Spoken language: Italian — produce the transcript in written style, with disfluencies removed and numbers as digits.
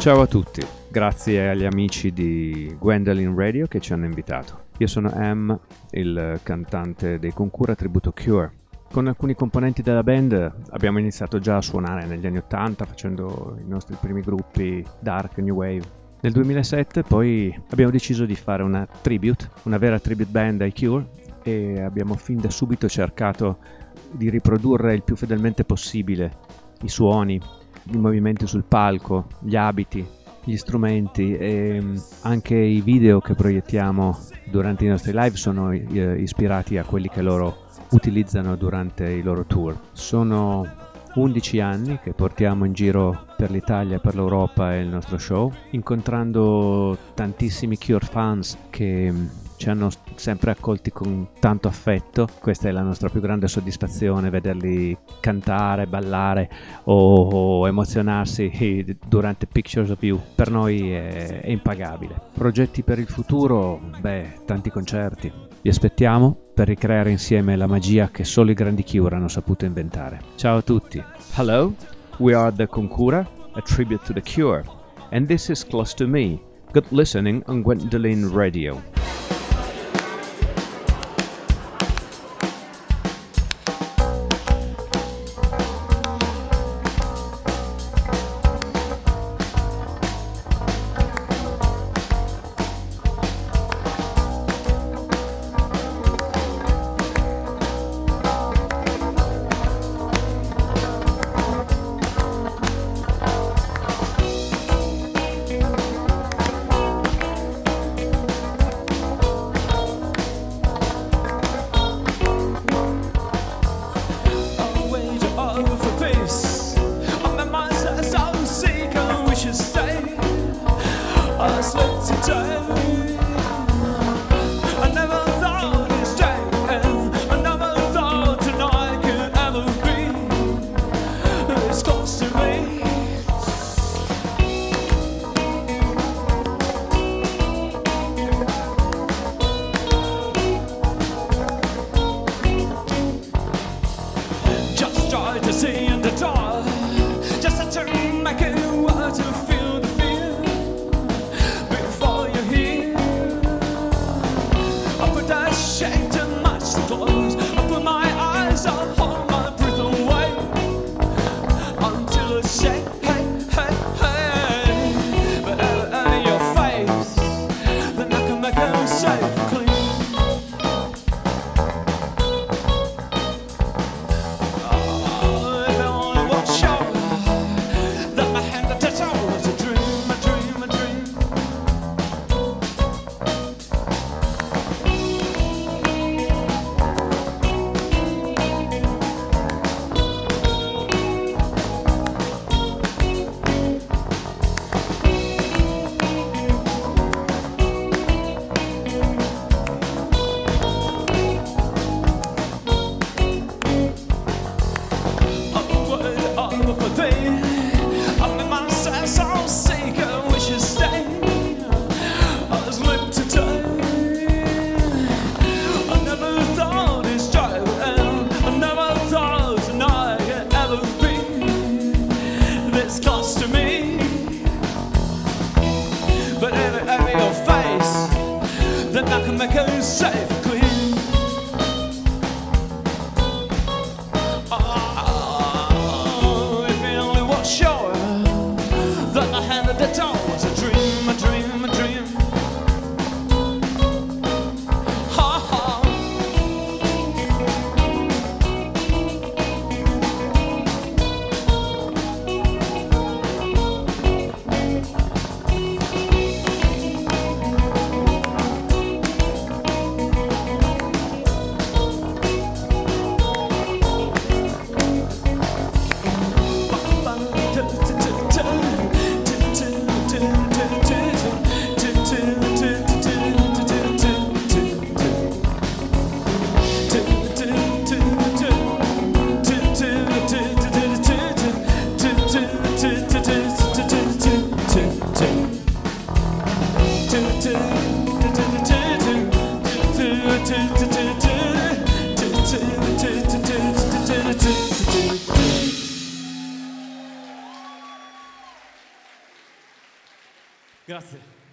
Ciao a tutti, grazie agli amici di Gwendolyn Radio che ci hanno invitato. Io sono M, il cantante dei Concura tributo Cure. Con alcuni componenti della band abbiamo iniziato già a suonare negli anni 80 facendo i nostri primi gruppi dark, new wave. Nel 2007 poi abbiamo deciso di fare una vera tribute band ai Cure e abbiamo fin da subito cercato di riprodurre il più fedelmente possibile i suoni, i movimenti sul palco, gli abiti, gli strumenti e anche i video che proiettiamo durante i nostri live sono ispirati a quelli che loro utilizzano durante i loro tour. Sono 11 anni che portiamo in giro per l'Italia, per l'Europa e il nostro show, incontrando tantissimi Cure fans che ci hanno sempre accolti con tanto affetto. Questa è la nostra più grande soddisfazione, vederli cantare, ballare o emozionarsi durante Pictures of You. Per noi è impagabile. Progetti per il futuro? Tanti concerti. Vi aspettiamo per ricreare insieme la magia che solo i grandi Cure hanno saputo inventare. Ciao a tutti. Hello, we are the Concura, a tribute to the Cure. And this is Close to Me. Good listening on Gwendolyn Radio. Grazie.